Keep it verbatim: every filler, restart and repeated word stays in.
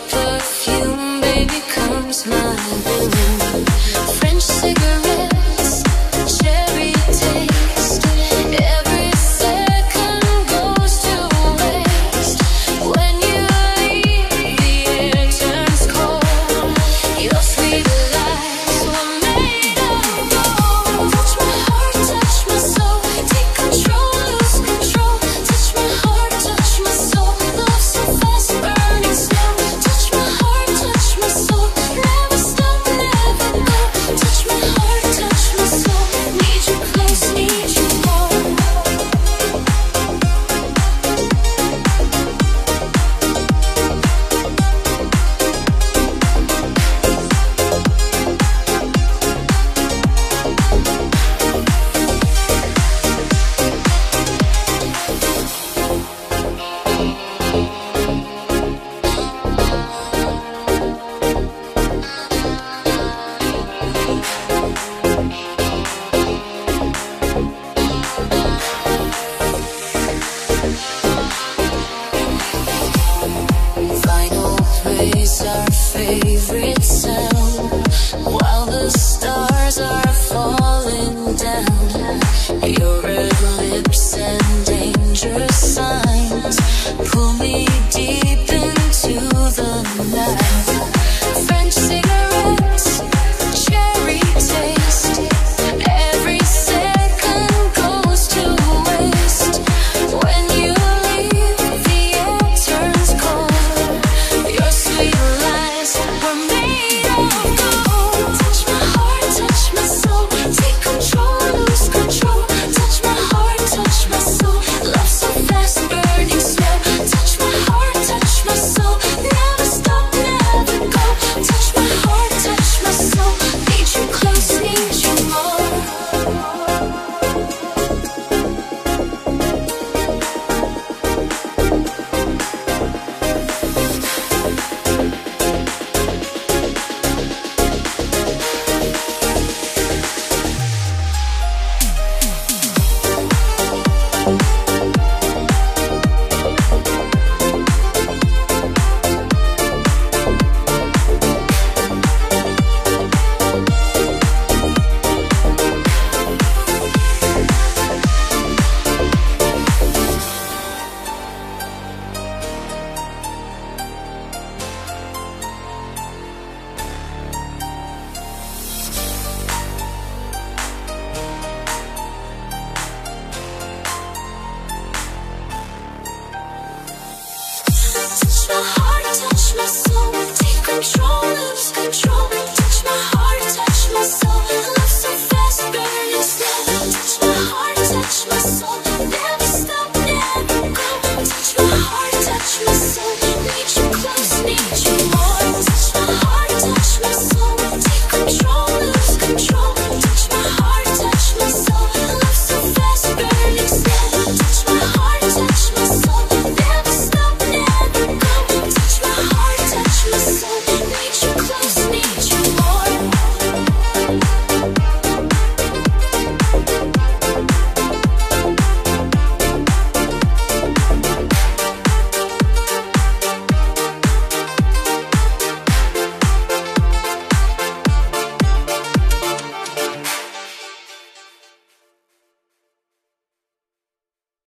perfume, baby, come smiling. French cigarettes, cherry taste. Every second goes to waste. When you leave, the air turns cold. Your sweet lies were made of gold. Touch my heart, touch my soul. Take control, lose control. Touch my heart, touch my soul. Love so fast, burning slow. Touch my heart, touch my soul. Never stop, never go. Touch my heart, touch my soul. Need you close, need you more. Vinyl plays our favorite sound while the stars are falling down. Your red lips and danger signs pull me deep into the night. French cigarettes, cherry taste. Every second goes to waste. When you leave, the air turns cold. Your sweet lies were made of gold. Touch my heart, touch my soul. Take control, lose control. Touch my heart, touch my soul. Love so fast, burning slow. Touch my heart, touch my soul. Never stop, never go. Touch my heart, touch my soul. Need you close, need you more. Touch my heart, touch my soul. Take control, lose control. Touch my heart, touch my soul. Love so fast, burning slow. Touch my heart, touch my soul. Never stop, never go. Touch my heart, touch my soul.